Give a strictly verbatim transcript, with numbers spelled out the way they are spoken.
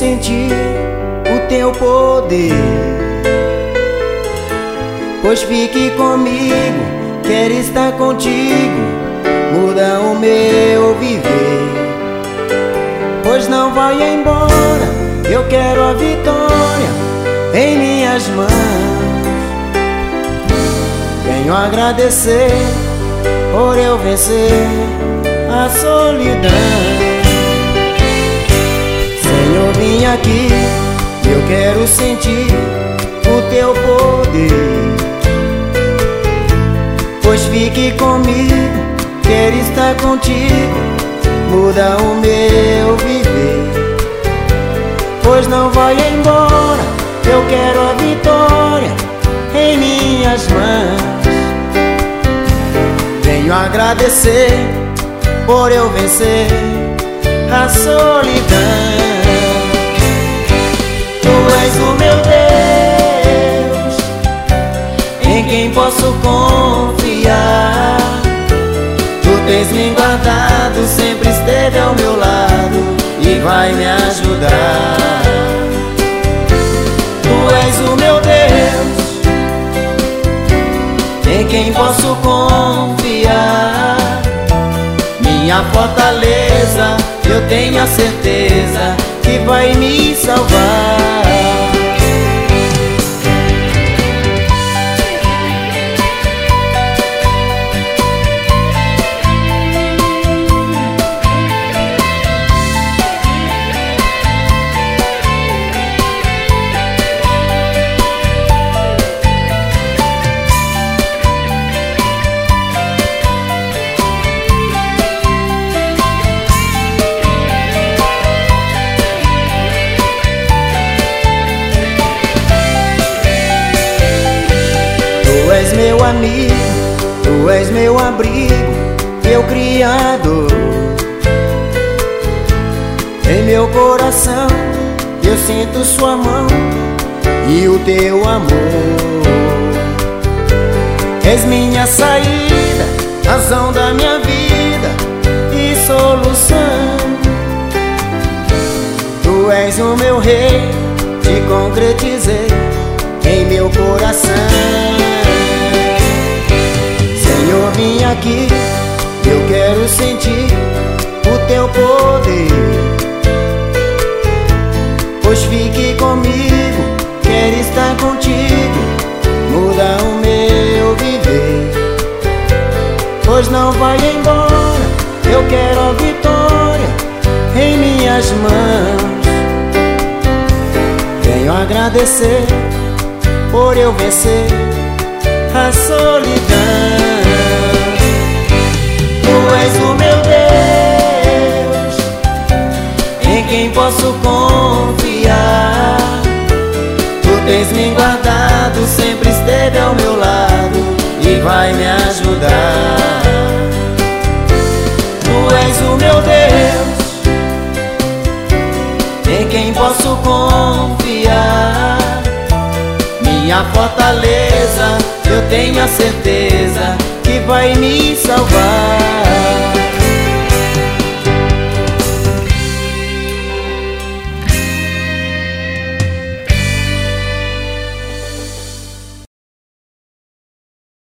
sentir o teu poder. Pois fique comigo, quero estar contigo, muda o meu viver. Pois não vai embora, eu quero a vitória em minhas mãos. Venho agradecer por eu vencer a solidão. Senhor, vim aqui, eu quero sentir o teu poder. Pois fique comigo, quero estar contigo, muda o meu viver. Pois não vai embora, eu quero a vitória em minhas mãos. Venho agradecer por eu vencer a solidão. Tu és o meu Deus, em quem posso confiar. Tu tens me guardado, sempre esteve ao meu lado e vai me ajudar. Tu és o meu Deus, em quem posso confiar. Minha fortaleza, eu tenho a certeza que vai me salvar. Tu és meu amigo, tu és meu abrigo, meu criador. Em meu coração eu sinto sua mão e o teu amor. És minha saída, razão da minha vida e solução. Tu és o meu rei, te concretizei em meu coração. Senhor, vim aqui, eu quero sentir o teu poder. Pois fique comigo, quero estar contigo, muda o meu viver. Pois não vai embora, eu quero a vitória em minhas mãos. Venho agradecer por eu vencer a solidão. Tu és o meu Deus, em quem posso confiar. Tu tens me guardado, sempre esteve ao meu lado e vai me ajudar. Tu és o meu Deus, em quem posso confiar. Minha fortaleza, eu tenho a certeza que vai me salvar.